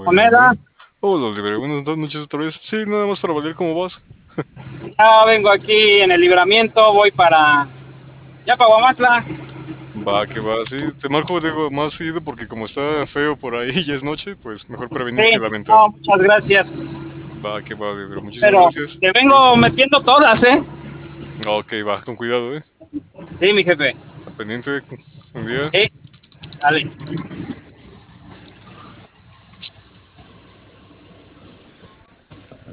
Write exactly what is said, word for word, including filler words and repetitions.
Moneda. Hola, Libre, buenas noches otra vez. Sí, nada más para valer cómo vas. Ya vengo aquí en el libramiento, voy para... Ya para Guamantla. Va, que va, sí. Te marco, digo, más seguido porque como está feo por ahí y ya es noche, pues mejor prevenir que Sí, lamentar. no, muchas gracias. Va, que va, Libre. Muchísimas Pero gracias. te Sí. vengo metiendo todas, ¿eh? Ok, va, con cuidado, eh. Sí, mi jefe. Al pendiente, un día. Sí, dale.